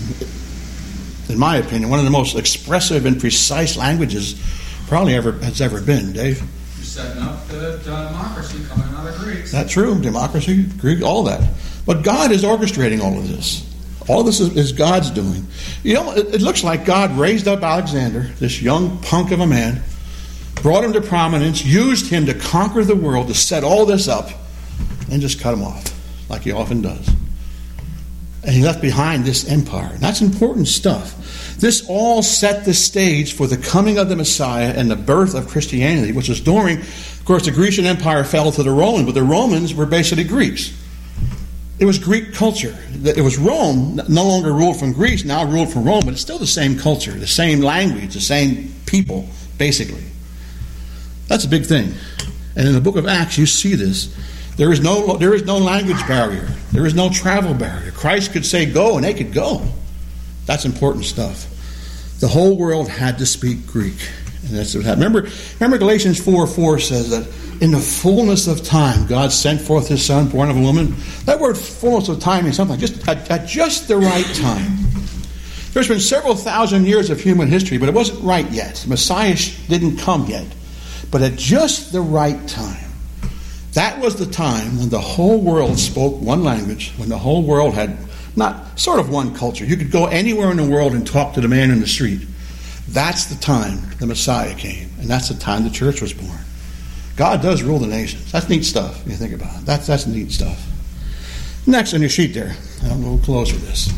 the, in my opinion, one of the most expressive and precise languages probably ever has ever been. Dave, You're setting up the democracy coming out of Greeks. that's true. Democracy, Greek, all that. But God is orchestrating all of this. All this is, is God's doing. You know, it, it looks like God raised up Alexander, this young punk of a man, brought him to prominence, used him to conquer the world, to set all this up, and just cut him off, like he often does. And he left behind this empire. And that's important stuff. This all set the stage for the coming of the Messiah and the birth of Christianity, which was during, of course, the Grecian Empire fell to the Romans, but the Romans were basically Greeks. It was Greek culture. It was Rome, no longer ruled from Greece, now ruled from Rome, but it's still the same culture, the same language, the same people, basically. That's a big thing. And in the book of Acts, you see this. There is no there is no language barrier. There is no travel barrier. Christ could say go, and they could go. That's important stuff. The whole world had to speak Greek. And that's what happened. Remember, remember Galatians four four says that in the fullness of time, God sent forth His Son, born of a woman. That word fullness of time means something like just at, at just the right time. There's been several thousand years of human history, but it wasn't right yet. Messiah didn't come yet. But at just the right time. That was the time when the whole world spoke one language, when the whole world had not sort of one culture. You could go anywhere in the world and talk to the man in the street. That's the time the Messiah came, and that's the time the church was born. God does rule the nations. That's neat stuff when you think about it. That's, that's neat stuff. Next on your sheet there, and we'll close with this.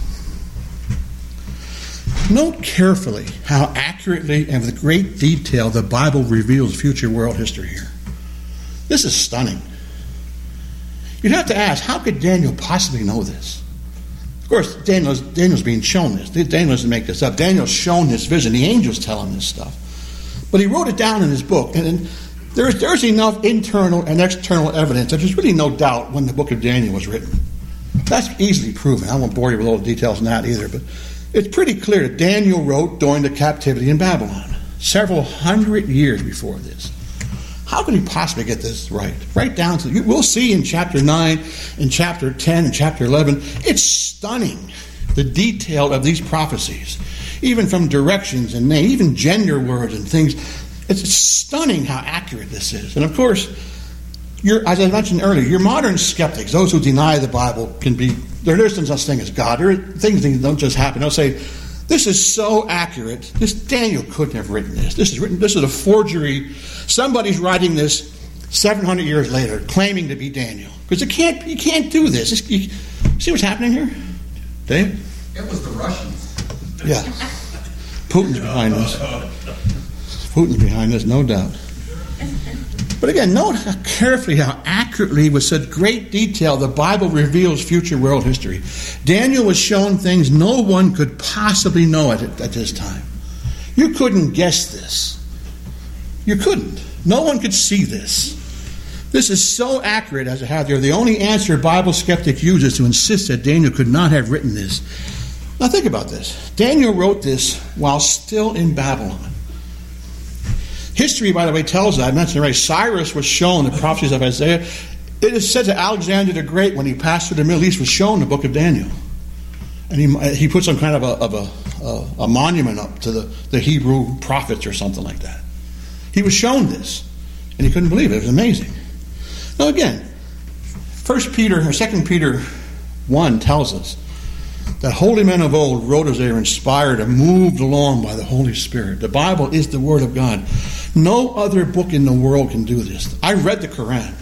Note carefully how accurately and with great detail the Bible reveals future world history here. This is stunning. You'd have to ask, how could Daniel possibly know this? Of course, Daniel's, Daniel's being shown this. Daniel doesn't make this up. Daniel's shown this vision. The angels tell him this stuff. But he wrote it down in his book. And, and there's, there's enough internal and external evidence that there's really no doubt when the book of Daniel was written. That's easily proven. I won't bore you with all the details on that either. But it's pretty clear that Daniel wrote during the captivity in Babylon, several hundred years before this. How could he possibly get this right? Right down to, we'll see in chapter nine, in chapter ten, and chapter eleven, it's stunning, the detail of these prophecies. Even from directions and name, even gender words and things. It's stunning how accurate this is. And of course, you're, as I mentioned earlier, your modern skeptics, those who deny the Bible, can be, there is no such thing as God. There are things that don't just happen. They'll say, this is so accurate. This Daniel couldn't have written this. This is written. This is a forgery. Somebody's writing this seven hundred years later, claiming to be Daniel. Because it can't. You can't do this. It's, you, see what's happening here, Dave? It was the Russians. Yeah. Putin's behind this. Putin's behind this, no doubt. But again, note how carefully, how accurately, with such great detail, the Bible reveals future world history. Daniel was shown things no one could possibly know at, at this time. You couldn't guess this. You couldn't. No one could see this. This is so accurate as it has here. The only answer Bible skeptic uses to insist that Daniel could not have written this. Now think about this. Daniel wrote this while still in Babylon. History, by the way, tells us, I mentioned already, Cyrus was shown the prophecies of Isaiah. It is said that Alexander the Great, when he passed through the Middle East, was shown the book of Daniel. And he he put some kind of a of a, a, a monument up to the, the Hebrew prophets or something like that. He was shown this, and he couldn't believe it. It was amazing. Now again, First Peter or Second Peter one tells us that holy men of old wrote as they were inspired and moved along by the Holy Spirit. The Bible is the Word of God. No other book in the world can do this. I read the Quran.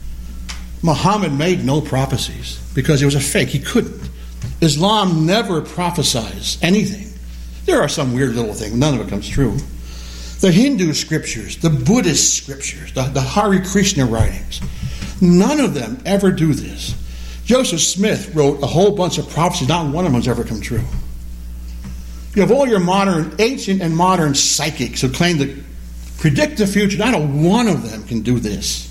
Muhammad made no prophecies because it was a fake. He couldn't. Islam never prophesies anything. There are some weird little things. None of it comes true. The Hindu scriptures, the Buddhist scriptures, the, the Hare Krishna writings, none of them ever do this. Joseph Smith wrote a whole bunch of prophecies. Not one of them has ever come true. You have all your modern, ancient and modern psychics who claim to predict the future. Not a one of them can do this.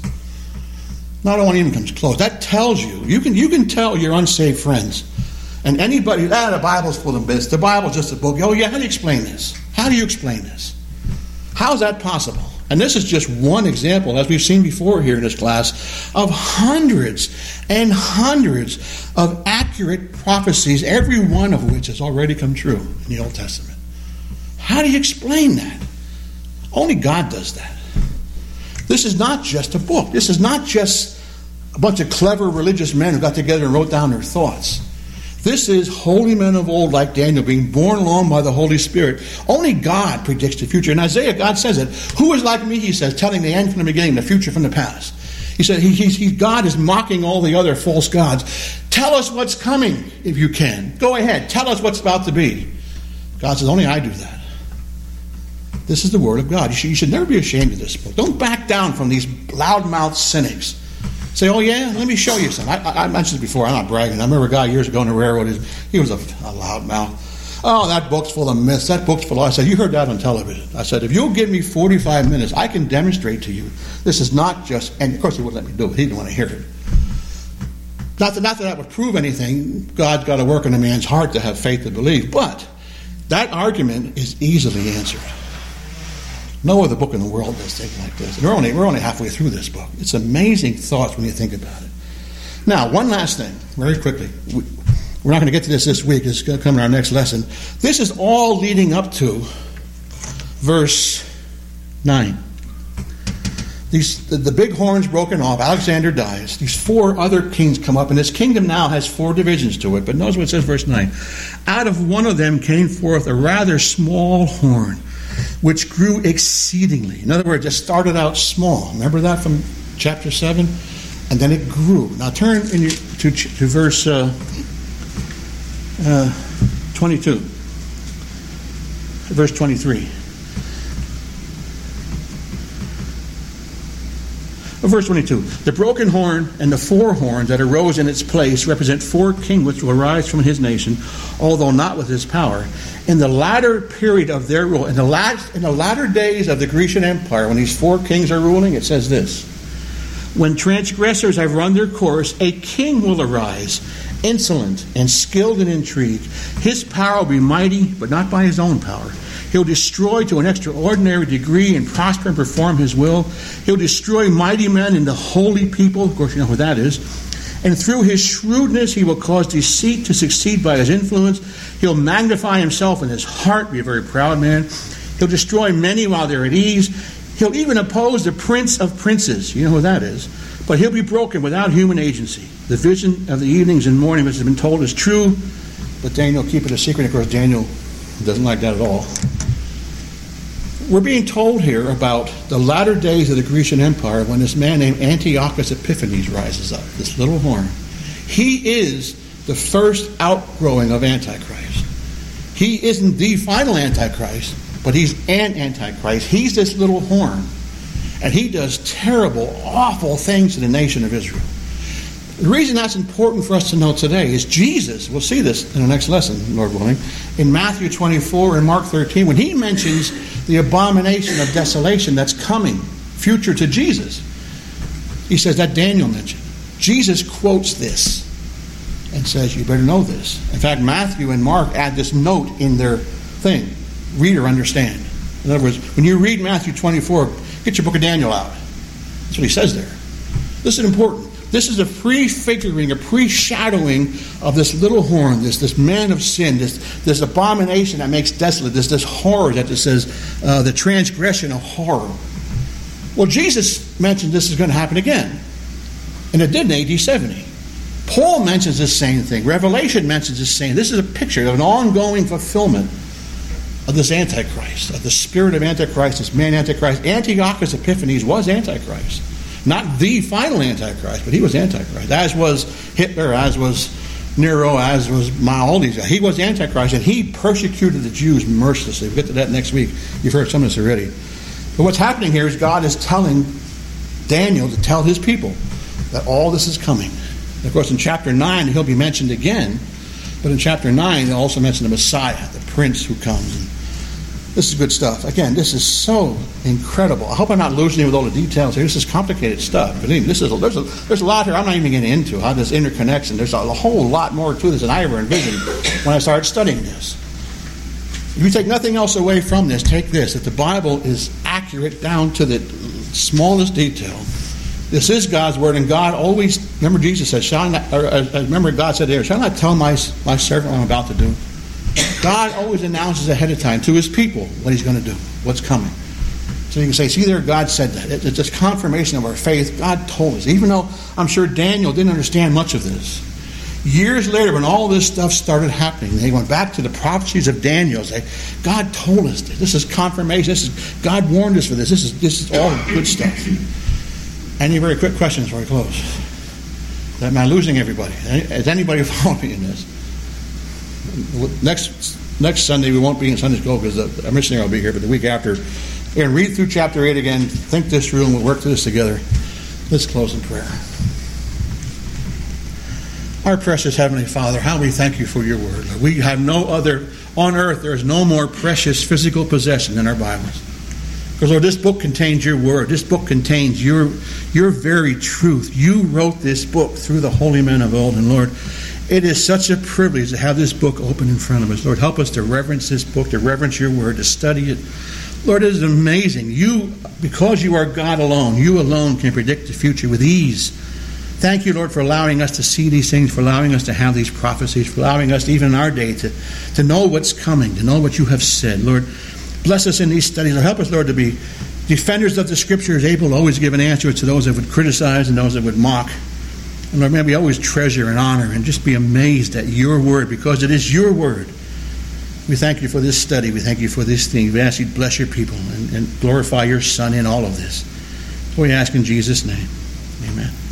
Not one even comes close. That tells you, you can you can tell your unsaved friends and anybody, ah, the Bible's full of myths. The Bible's just a book. Oh yeah, how do you explain this? How do you explain this? How is that possible? And this is just one example, as we've seen before here in this class, of hundreds and hundreds of accurate prophecies, every one of which has already come true in the Old Testament. How do you explain that? Only God does that. This is not just a book. This is not just a bunch of clever religious men who got together and wrote down their thoughts. This is holy men of old like Daniel being borne along by the Holy Spirit. Only God predicts the future. In Isaiah, God says it. Who is like me, he says, telling the end from the beginning, the future from the past. He said, he, he, he, God is mocking all the other false gods. Tell us what's coming if you can. Go ahead. Tell us what's about to be. God says, only I do that. This is the Word of God. You should, you should never be ashamed of this book. Don't back down from these loudmouth cynics. Say, oh yeah, let me show you something. I, I mentioned it before. I'm not bragging. I remember a guy years ago on the railroad. He was a, a loudmouth. Oh, that book's full of myths. That book's full of... I said, you heard that on television. I said, if you'll give me forty-five minutes, I can demonstrate to you this is not just... And of course he wouldn't let me do it. He didn't want to hear it. Not that, not that that would prove anything. God's got to work in a man's heart to have faith to believe. But that argument is easily answered. No other book in the world does things like this. And we're only, we're only halfway through this book. It's amazing thoughts when you think about it. Now, one last thing, very quickly. We, we're not going to get to this this week. It's going to come in our next lesson. This is all leading up to verse nine. These, the, the big horn's broken off. Alexander dies. These four other kings come up, and this kingdom now has four divisions to it. But notice what it says, verse nine. Out of one of them came forth a rather small horn, which grew exceedingly. In other words, it started out small. Remember that from chapter seven? And then it grew. Now turn in your, to, to verse uh, uh, twenty-two. Verse twenty-three. Verse twenty-two. The broken horn and the four horns that arose in its place represent four kings which will arise from his nation, although not with his power. In the latter period of their rule, in the last, in the latter days of the Grecian Empire, when these four kings are ruling, it says this: when transgressors have run their course, a king will arise, insolent and skilled in intrigue. His power will be mighty, but not by his own power. He'll destroy to an extraordinary degree and prosper and perform his will. He'll destroy mighty men and the holy people. Of course, you know what that is. And through his shrewdness, he will cause deceit to succeed by his influence. He'll magnify himself in his heart, be a very proud man. He'll destroy many while they're at ease. He'll even oppose the prince of princes. You know who that is. But he'll be broken without human agency. The vision of the evenings and morning, which has been told, is true. But Daniel, keep it a secret. Of course, Daniel doesn't like that at all. We're being told here about the latter days of the Grecian Empire when this man named Antiochus Epiphanes rises up, this little horn. He is the first outgrowing of Antichrist. He isn't the final Antichrist, but he's an Antichrist. He's this little horn, and he does terrible, awful things to the nation of Israel. The reason that's important for us to know today is Jesus, we'll see this in the next lesson, Lord willing, in Matthew twenty-four and Mark thirteen, when he mentions the abomination of desolation that's coming, future to Jesus. He says that Daniel mentioned. Jesus quotes this and says, you better know this. In fact, Matthew and Mark add this note in their thing. Read or understand. In other words, when you read Matthew twenty-four, get your book of Daniel out. That's what he says there. This is important. This is a prefiguring, a pre-shadowing of this little horn, this this man of sin, this this abomination that makes desolate, this this horror that it says, uh, the transgression of horror. Well, Jesus mentioned this is going to happen again. And it did in A D seventy. Paul mentions this same thing. Revelation mentions this same. This is a picture of an ongoing fulfillment of this Antichrist, of the spirit of Antichrist, this man Antichrist. Antiochus Epiphanes was Antichrist. Not the final Antichrist, but he was Antichrist. As was Hitler, as was Nero, as was Mao, all these guys. He was Antichrist, and he persecuted the Jews mercilessly. We'll get to that next week. You've heard some of this already. But what's happening here is God is telling Daniel to tell his people that all this is coming. And of course, in chapter nine, he'll be mentioned again. But in chapter nine, they'll also mention the Messiah, the Prince who comes. And this is good stuff. Again, this is so incredible. I hope I'm not losing you with all the details here. This is complicated stuff. But this is a, there's, a, there's a lot here I'm not even getting into, how this interconnects. And there's a, a whole lot more to this than I ever envisioned when I started studying this. If you take nothing else away from this, take this, that the Bible is accurate down to the smallest detail. This is God's word, and God always, remember Jesus said, shall I not, or, uh, remember God said there, shall I not tell my, my servant what I'm about to do? God always announces ahead of time to his people what he's going to do, what's coming. So you can say, see there, God said that. It, it's just confirmation of our faith. God told us. Even though I'm sure Daniel didn't understand much of this. Years later, when all this stuff started happening, they went back to the prophecies of Daniel and say, God told us this. This is confirmation. This is God warned us for this. This is this is all good stuff. Any very quick questions before I close? Am I losing everybody? Is anybody following me in this? Next next Sunday we won't be in Sunday school because the missionary will be here, but the week after, we're going to read through chapter eight again, think this through, and we'll work through this together. Let's close in prayer. Our precious Heavenly Father, how we thank you for your word. We have no other, on earth there is no more precious physical possession than our Bibles. Because, Lord, this book contains your word. This book contains your, your very truth. You wrote this book through the holy men of old. And, Lord, it is such a privilege to have this book open in front of us. Lord, help us to reverence this book, to reverence your word, to study it. Lord, it is amazing. You, because you are God alone, you alone can predict the future with ease. Thank you, Lord, for allowing us to see these things, for allowing us to have these prophecies, for allowing us, even in our day, to, to know what's coming, to know what you have said. Lord, bless us in these studies. Lord, help us, Lord, to be defenders of the Scriptures, able to always give an answer to those that would criticize and those that would mock. And Lord, may we always treasure and honor and just be amazed at your word, because it is your word. We thank you for this study. We thank you for this thing. We ask you to bless your people and, and glorify your Son in all of this. So we ask in Jesus' name. Amen.